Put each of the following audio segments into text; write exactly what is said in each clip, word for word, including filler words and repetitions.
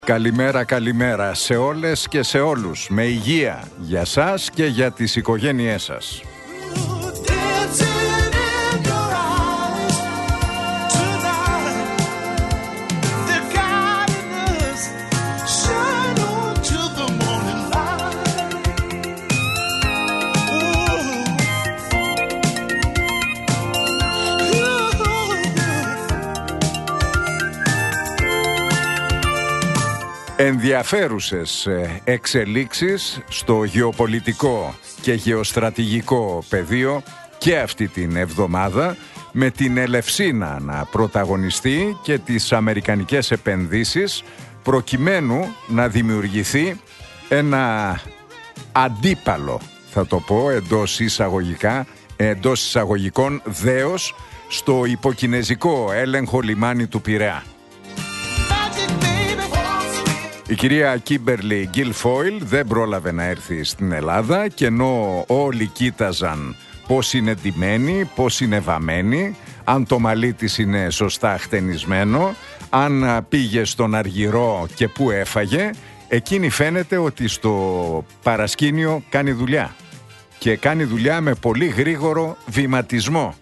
Καλημέρα, καλημέρα σε όλες και σε όλους. Με υγεία για σας και για τις οικογένειές σας. Ενδιαφέρουσες εξελίξεις στο γεωπολιτικό και γεωστρατηγικό πεδίο και αυτή την εβδομάδα, με την Ελευσίνα να πρωταγωνιστεί και τις αμερικανικές επενδύσεις, προκειμένου να δημιουργηθεί ένα αντίπαλο, θα το πω εντός εισαγωγικά, εντός εισαγωγικών δέος στο υποκινεζικό έλεγχο λιμάνι του Πειραιά. Η κυρία Κίμπερλι Γκίλφόιλ δεν πρόλαβε να έρθει στην Ελλάδα, και ενώ όλοι κοίταζαν πώς είναι ντυμένη, πώς είναι βαμμένη, αν το μαλλί της είναι σωστά χτενισμένο, αν πήγε στον Αργυρό και πού έφαγε, εκείνη φαίνεται ότι στο παρασκήνιο κάνει δουλειά. Και κάνει δουλειά με πολύ γρήγορο βηματισμό.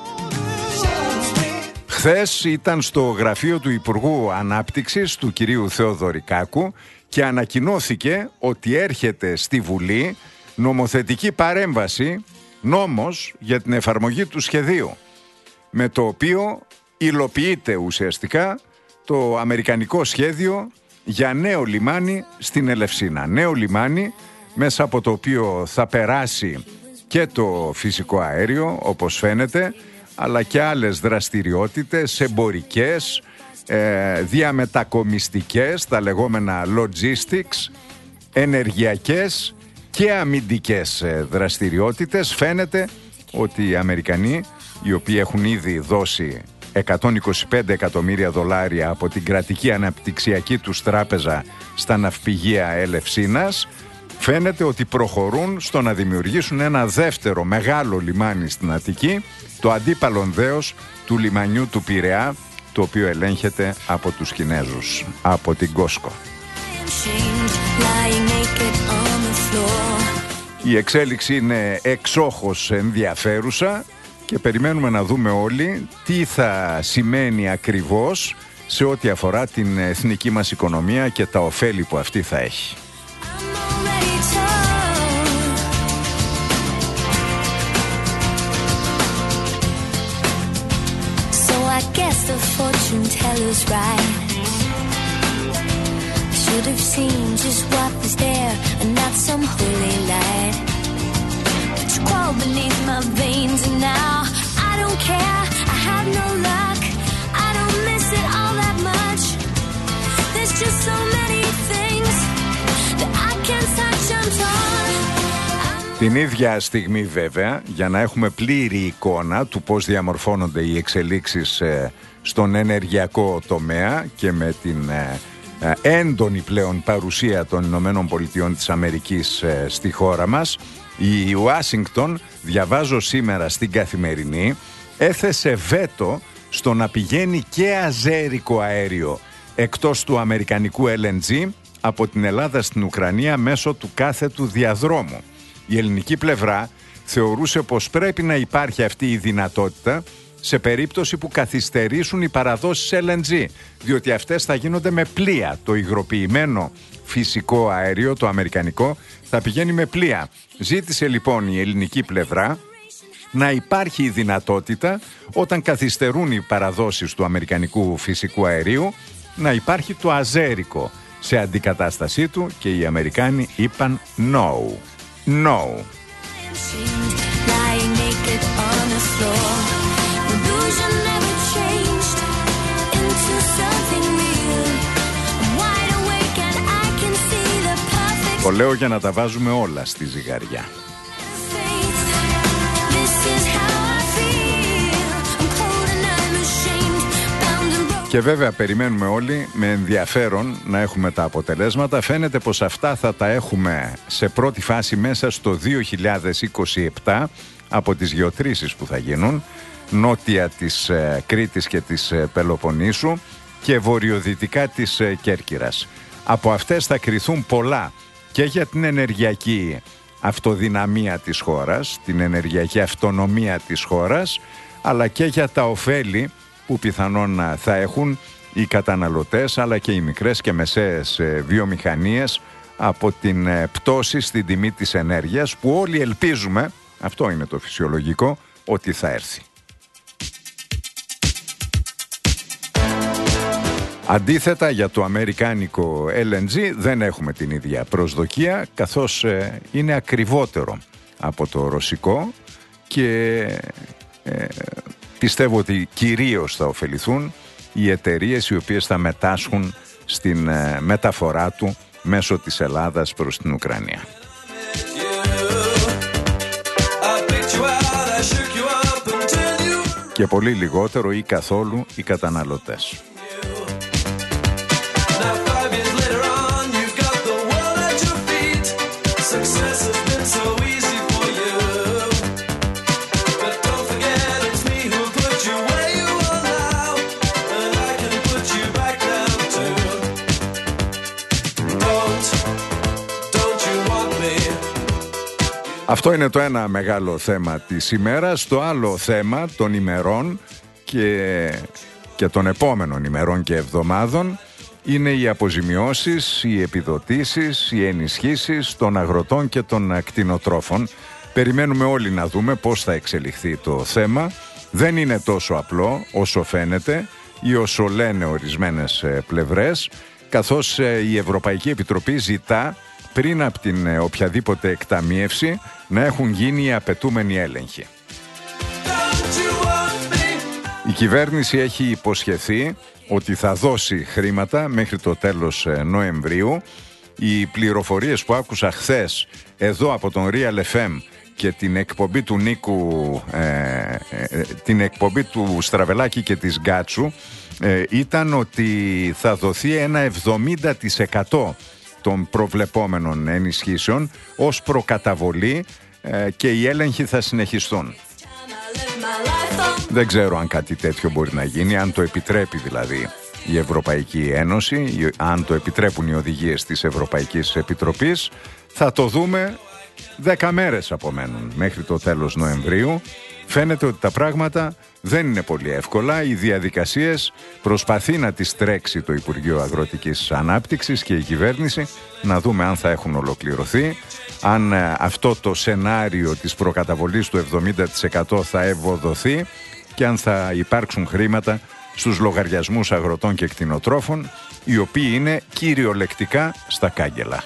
Χθες ήταν στο γραφείο του Υπουργού Ανάπτυξης, του κυρίου Θεοδωρικάκου, και ανακοινώθηκε ότι έρχεται στη Βουλή νομοθετική παρέμβαση, νόμος για την εφαρμογή του σχεδίου, με το οποίο υλοποιείται ουσιαστικά το αμερικανικό σχέδιο για νέο λιμάνι στην Ελευσίνα. Νέο λιμάνι μέσα από το οποίο θα περάσει και το φυσικό αέριο, όπως φαίνεται, αλλά και άλλες δραστηριότητες εμπορικές, ε, διαμετακομιστικές, τα λεγόμενα logistics, ενεργειακές και αμυντικές δραστηριότητες. Φαίνεται ότι οι Αμερικανοί, οι οποίοι έχουν ήδη δώσει εκατόν είκοσι πέντε εκατομμύρια δολάρια από την κρατική αναπτυξιακή τους τράπεζα στα ναυπηγεία Ελευσίνας, φαίνεται ότι προχωρούν στο να δημιουργήσουν ένα δεύτερο μεγάλο λιμάνι στην Αττική, το αντίπαλον δέος του λιμανιού του Πειραιά, το οποίο ελέγχεται από τους Κινέζους, από την Κόσκο. Η εξέλιξη είναι εξόχως ενδιαφέρουσα και περιμένουμε να δούμε όλοι τι θα σημαίνει ακριβώς σε ό,τι αφορά την εθνική μας οικονομία και τα ωφέλη που αυτή θα έχει. The fortune teller's right. I should have seen just what was there and not some holy light. But you crawl beneath my veins and now I don't care. I have no luck. I don't miss it all that much. There's just so many things that I can't touch. I'm torn. Την ίδια στιγμή βέβαια, για να έχουμε πλήρη εικόνα του πώς διαμορφώνονται οι εξελίξεις ε, στον ενεργειακό τομέα και με την ε, ε, έντονη πλέον παρουσία των Ηνωμένων Πολιτειών της Αμερικής ε, στη χώρα μας, η Ουάσιγκτον, διαβάζω σήμερα στην Καθημερινή, έθεσε βέτο στο να πηγαίνει και αζέρικο αέριο εκτός του αμερικανικού ελ εν τζι από την Ελλάδα στην Ουκρανία μέσω του κάθετου διαδρόμου. Η ελληνική πλευρά θεωρούσε πως πρέπει να υπάρχει αυτή η δυνατότητα σε περίπτωση που καθυστερήσουν οι παραδόσεις ελ εν τζι, διότι αυτές θα γίνονται με πλοία. Το υγροποιημένο φυσικό αέριο, το αμερικανικό, θα πηγαίνει με πλοία. Ζήτησε λοιπόν η ελληνική πλευρά να υπάρχει η δυνατότητα, όταν καθυστερούν οι παραδόσεις του αμερικανικού φυσικού αερίου, να υπάρχει το αζέρικο σε αντικατάστασή του, και οι Αμερικάνοι είπαν no. No. Το λέω για να τα βάζουμε όλα στη ζυγαριά. Και βέβαια περιμένουμε όλοι με ενδιαφέρον να έχουμε τα αποτελέσματα. Φαίνεται πως αυτά θα τα έχουμε σε πρώτη φάση μέσα στο δύο χιλιάδες είκοσι επτά από τις γεωτρήσεις που θα γίνουν νότια της ε, Κρήτης και της ε, Πελοποννήσου και βορειοδυτικά της ε, Κέρκυρας. Από αυτές θα κριθούν πολλά και για την ενεργειακή αυτοδυναμία της χώρας, την ενεργειακή αυτονομία της χώρας, αλλά και για τα ωφέλη που πιθανόν θα έχουν οι καταναλωτές, αλλά και οι μικρές και μεσαίες βιομηχανίες από την πτώση στην τιμή της ενέργειας, που όλοι ελπίζουμε, αυτό είναι το φυσιολογικό, ότι θα έρθει. Αντίθετα, για το αμερικάνικο ελ εν τζι δεν έχουμε την ίδια προσδοκία, καθώς ε, είναι ακριβότερο από το ρωσικό και ε, πιστεύω ότι κυρίως θα ωφεληθούν οι εταιρείες οι οποίες θα μετάσχουν στην ε, μεταφορά του μέσω της Ελλάδας προς την Ουκρανία. Και πολύ λιγότερο ή καθόλου οι καταναλωτές. Αυτό είναι το ένα μεγάλο θέμα της ημέρας. Το άλλο θέμα των ημερών και, και των επόμενων ημερών και εβδομάδων είναι οι αποζημιώσεις, οι επιδοτήσεις, οι ενισχύσεις των αγροτών και των κτηνοτρόφων. Περιμένουμε όλοι να δούμε πώς θα εξελιχθεί το θέμα. Δεν είναι τόσο απλό όσο φαίνεται ή όσο λένε ορισμένες πλευρές, καθώς η Ευρωπαϊκή Επιτροπή ζητά πριν από την οποιαδήποτε εκταμίευση να έχουν γίνει οι απαιτούμενοι έλεγχοι. Η κυβέρνηση έχει υποσχεθεί ότι θα δώσει χρήματα μέχρι το τέλος Νοεμβρίου. Οι πληροφορίες που άκουσα χθες εδώ από τον Real εφ εμ και την εκπομπή του Νίκου, ε, ε, την εκπομπή του Στραβελάκη και της Γκάτσου ε, ήταν ότι θα δοθεί ένα εβδομήντα τοις εκατό των προβλεπόμενων ενισχύσεων ως προκαταβολή ε, και οι έλεγχοι θα συνεχιστούν. Δεν ξέρω αν κάτι τέτοιο μπορεί να γίνει, αν το επιτρέπει δηλαδή η Ευρωπαϊκή Ένωση, αν το επιτρέπουν οι οδηγίες της Ευρωπαϊκής Επιτροπής. Θα το δούμε. Δέκα μέρες απομένουν μέχρι το τέλος Νοεμβρίου. Φαίνεται ότι τα πράγματα δεν είναι πολύ εύκολα. Οι διαδικασίες προσπαθεί να τις τρέξει το Υπουργείο Αγροτικής Ανάπτυξης και η κυβέρνηση, να δούμε αν θα έχουν ολοκληρωθεί, αν αυτό το σενάριο της προκαταβολής του εβδομήντα τοις εκατό θα ευοδοθεί και αν θα υπάρξουν χρήματα στους λογαριασμούς αγροτών και κτηνοτρόφων, οι οποίοι είναι κυριολεκτικά στα κάγκελα.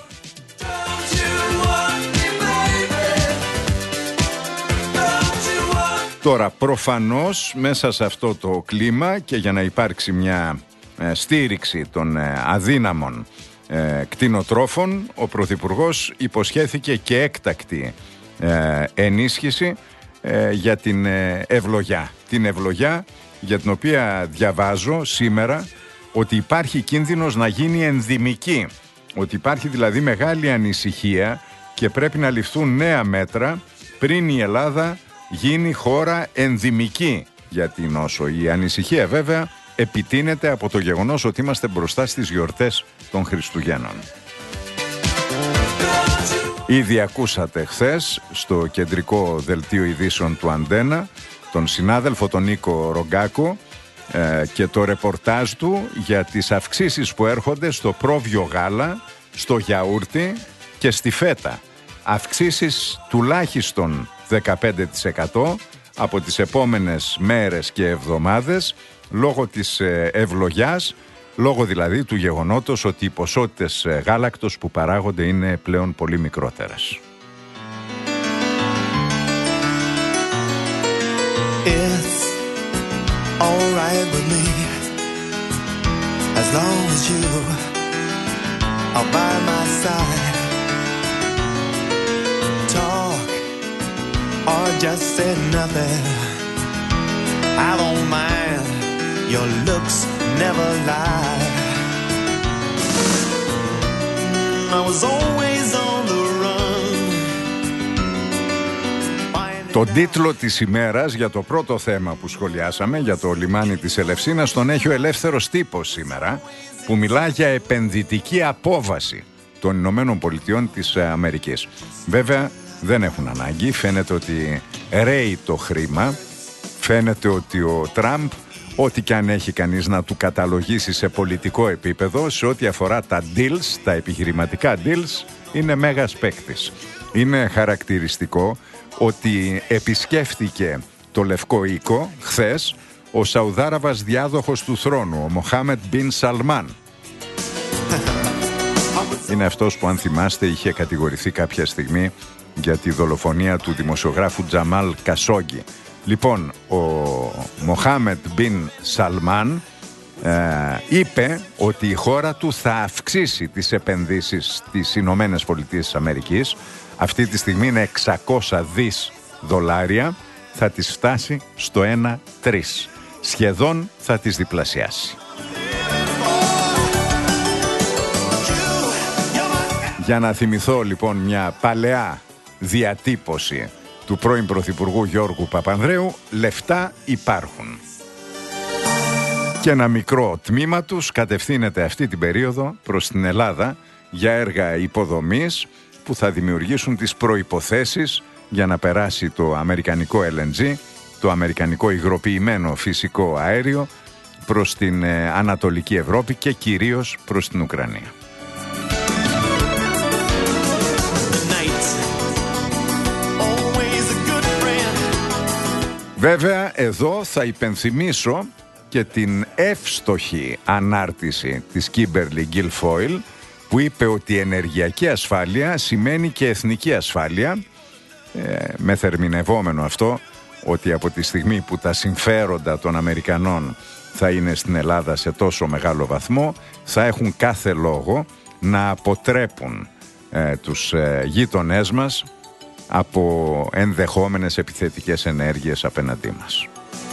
Τώρα, προφανώς, μέσα σε αυτό το κλίμα και για να υπάρξει μια ε, στήριξη των ε, αδύναμων ε, κτηνοτρόφων, ο Πρωθυπουργός υποσχέθηκε και έκτακτη ε, ενίσχυση ε, για την ε, ευλογιά. Την ευλογιά για την οποία διαβάζω σήμερα ότι υπάρχει κίνδυνος να γίνει ενδυμική. Ότι υπάρχει δηλαδή μεγάλη ανησυχία και πρέπει να ληφθούν νέα μέτρα πριν η Ελλάδα γίνει χώρα ενδυμική για την νόσο. Η ανησυχία βέβαια επιτείνεται από το γεγονός ότι είμαστε μπροστά στις γιορτές των Χριστουγέννων. Ήδη ακούσατε χθες στο κεντρικό δελτίο ειδήσεων του Αντένα τον συνάδελφο τον Νίκο Ρογκάκο ε, και το ρεπορτάζ του για τις αυξήσεις που έρχονται στο πρόβιο γάλα, στο γιαούρτι και στη φέτα. Αυξήσεις τουλάχιστον δεκαπέντε τοις εκατό από τις επόμενες μέρες και εβδομάδες λόγω της ευλογιάς, λόγω δηλαδή του γεγονότος ότι οι ποσότητες γάλακτος που παράγονται είναι πλέον πολύ μικρότερες. It's all right with me as long as you are by my side. Talk or just say nothing. I don't mind. Your looks never lie. I was always on the run. Τον τίτλο της ημέρας για το πρώτο θέμα που σχολιάσαμε, για το λιμάνι της Ελευσίνας, τον έχει ο Ελεύθερος Τύπος σήμερα, που μιλά για επενδυτική απόβαση των Ηνωμένων Πολιτειών της Αμερικής. Βέβαια δεν έχουν ανάγκη, φαίνεται ότι ρέει το χρήμα, φαίνεται ότι ο Τραμπ, ό,τι και αν έχει κανείς να του καταλογίσει σε πολιτικό επίπεδο, σε ό,τι αφορά τα deals, τα επιχειρηματικά deals, είναι μέγας παίκτης. Είναι χαρακτηριστικό ότι επισκέφτηκε το Λευκό Οίκο χθες ο Σαουδάραβας διάδοχος του θρόνου, ο Μοχάμετ Μπιν Σαλμάν. Είναι αυτός που, αν θυμάστε, είχε κατηγορηθεί κάποια στιγμή για τη δολοφονία του δημοσιογράφου Τζαμάλ Κασόγκι. Λοιπόν, ο Μοχάμετ Μπιν Σαλμάν ε, είπε ότι η χώρα του θα αυξήσει τις επενδύσεις στις Ηνωμένες Πολιτείες της Αμερικής. Αυτή τη στιγμή είναι εξακόσια δις δολάρια, θα τις φτάσει στο ένα τρία. Σχεδόν θα τις διπλασιάσει. Για να θυμηθώ λοιπόν μια παλαιά διατύπωση του πρώην Πρωθυπουργού Γιώργου Παπανδρέου, λεφτά υπάρχουν. Και ένα μικρό τμήμα τους κατευθύνεται αυτή την περίοδο προς την Ελλάδα για έργα υποδομής που θα δημιουργήσουν τις προϋποθέσεις για να περάσει το αμερικανικό ελ εν τζι, το αμερικανικό υγροποιημένο φυσικό αέριο, προς την ε, Ανατολική Ευρώπη και κυρίως προς την Ουκρανία. Βέβαια, εδώ θα υπενθυμίσω και την εύστοχη ανάρτηση της Κίμπερλι Γκιλφόιλ, που είπε ότι η ενεργειακή ασφάλεια σημαίνει και εθνική ασφάλεια, ε, μεθερμινευόμενο αυτό ότι από τη στιγμή που τα συμφέροντα των Αμερικανών θα είναι στην Ελλάδα σε τόσο μεγάλο βαθμό, θα έχουν κάθε λόγο να αποτρέπουν ε, τους ε, γείτονές μας από ενδεχόμενες επιθετικές ενέργειες απέναντί μας.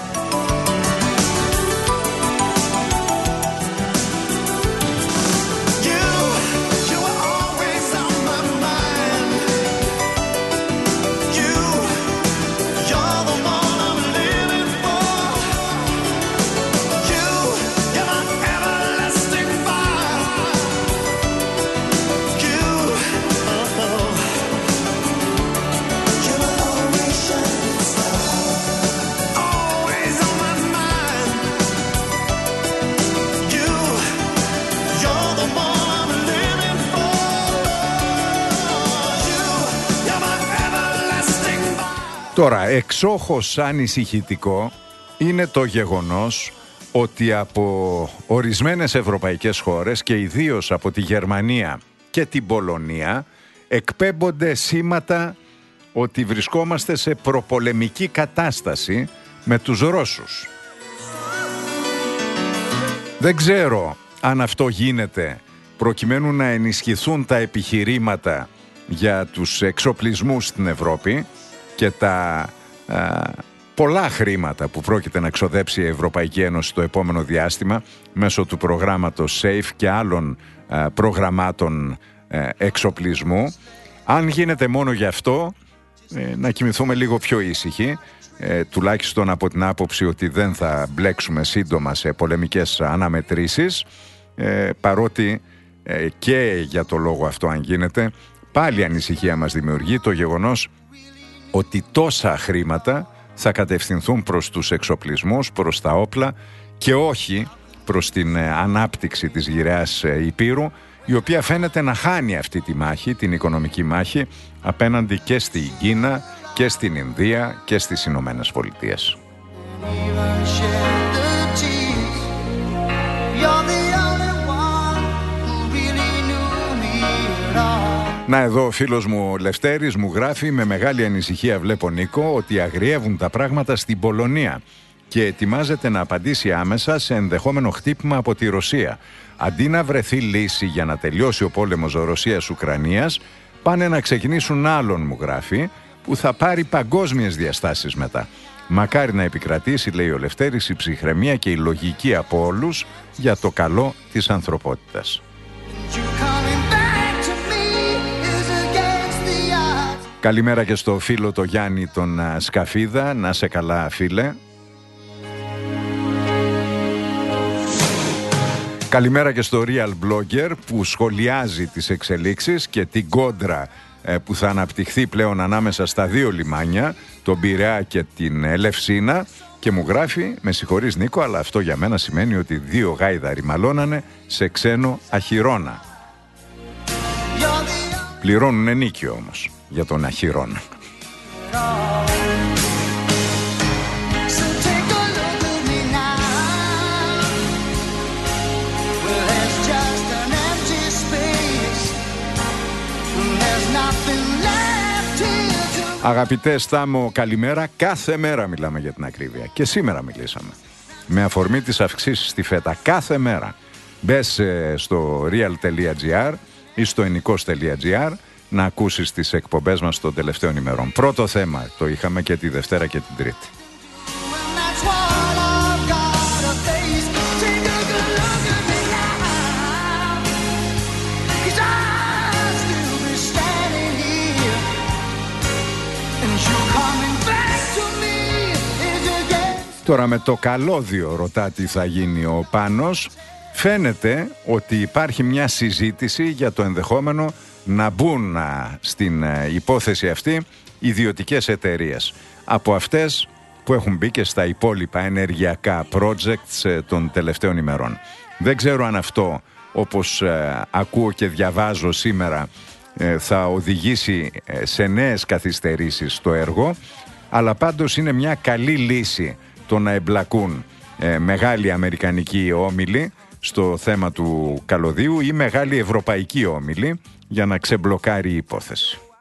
Τώρα, εξόχως ανησυχητικό είναι το γεγονός ότι από ορισμένες ευρωπαϊκές χώρες και ιδίως από τη Γερμανία και την Πολωνία εκπέμπονται σήματα ότι βρισκόμαστε σε προπολεμική κατάσταση με τους Ρώσους. Δεν ξέρω αν αυτό γίνεται προκειμένου να ενισχυθούν τα επιχειρήματα για τους εξοπλισμούς στην Ευρώπη και τα α, πολλά χρήματα που πρόκειται να ξοδέψει η Ευρωπαϊκή Ένωση το επόμενο διάστημα μέσω του προγράμματος SAFE και άλλων α, προγραμμάτων α, εξοπλισμού. Αν γίνεται μόνο γι' αυτό, ε, να κοιμηθούμε λίγο πιο ήσυχοι, ε, τουλάχιστον από την άποψη ότι δεν θα μπλέξουμε σύντομα σε πολεμικές αναμετρήσεις, ε, παρότι ε, και για το λόγο αυτό, αν γίνεται, πάλι ανησυχία μας δημιουργεί το γεγονός ότι τόσα χρήματα θα κατευθυνθούν προς τους εξοπλισμούς, προς τα όπλα και όχι προς την ανάπτυξη της γυραιάς Υπήρου, η οποία φαίνεται να χάνει αυτή τη μάχη, την οικονομική μάχη, απέναντι και στην Κίνα και στην Ινδία και στις Ηνωμένες Πολιτείες. Να, εδώ ο φίλος μου ο Λευτέρης μου γράφει: με μεγάλη ανησυχία βλέπω, Νίκο, ότι αγριεύουν τα πράγματα στην Πολωνία και ετοιμάζεται να απαντήσει άμεσα σε ενδεχόμενο χτύπημα από τη Ρωσία. Αντί να βρεθεί λύση για να τελειώσει ο πόλεμος Ρωσίας-Ουκρανίας, πάνε να ξεκινήσουν άλλον, μου γράφει, που θα πάρει παγκόσμιες διαστάσεις μετά. Μακάρι να επικρατήσει, λέει ο Λευτέρης, η ψυχραιμία και η λογική από όλους για το καλό της ανθρωπότητας. Καλημέρα και στο φίλο το Γιάννη τον Σκαφίδα. Να σε καλά, φίλε. Καλημέρα και στο Real Blogger που σχολιάζει τις εξελίξεις και την κόντρα που θα αναπτυχθεί πλέον ανάμεσα στα δύο λιμάνια, τον Πειραιά και την Ελευσίνα, και μου γράφει: με συγχωρείς Νίκο, αλλά αυτό για μένα σημαίνει ότι δύο γάιδαροι μαλώνανε σε ξένο αχυρώνα. Πληρώνουν ενίκιο όμως για τον αχυρώνα. Αγαπητέ Στάμο, καλημέρα. Κάθε μέρα μιλάμε για την ακρίβεια. Και σήμερα μιλήσαμε. Με αφορμή τις αυξήσεις στη φέτα. Κάθε μέρα. Μπες στο real.gr ή στο enikos.gr να ακούσεις τις εκπομπές μας των τελευταίων ημερών. Πρώτο θέμα το είχαμε και τη Δευτέρα και την Τρίτη. Τώρα με το καλώδιο ρωτά τι θα γίνει ο Πάνος. Φαίνεται ότι υπάρχει μια συζήτηση για το ενδεχόμενο να μπουν στην υπόθεση αυτή ιδιωτικές εταιρείες. Από αυτές που έχουν μπει και στα υπόλοιπα ενεργειακά projects των τελευταίων ημερών. Δεν ξέρω αν αυτό, όπως ακούω και διαβάζω σήμερα, θα οδηγήσει σε νέες καθυστερήσεις στο έργο, αλλά πάντως είναι μια καλή λύση το να εμπλακούν ε, μεγάλοι αμερικανικοί όμιλοι στο θέμα του καλωδίου ή μεγάλοι ευρωπαϊκοί όμιλοι για να ξεμπλοκάρει η υπόθεση.